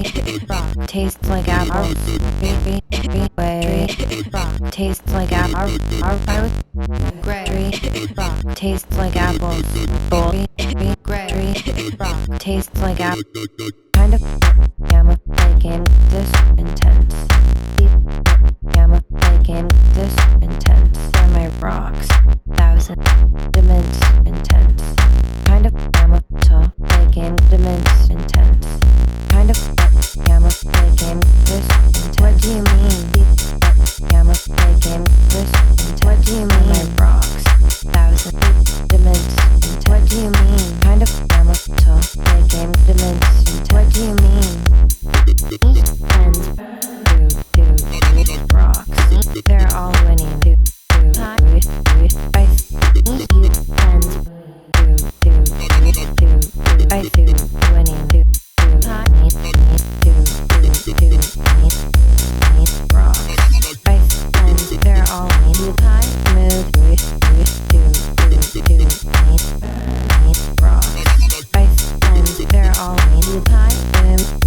rock, tastes like apple. Way, rock, tastes like apple. Gray, rock, tastes like apples. Gray, rock, tastes like apple. Kind of gamma making this intense. Gamma making this intense. Semi rocks, thousand dimensions intense. Kind of gamma to making dimensions intense. Kind of gamma making this intense. What do you mean? Gamma making this intense. What do you mean? Semi rocks, thousand dimensions intense. What do you mean? Kind of gamma to making dimensions intense. What do you mean? And rocks. They're all winning. They're all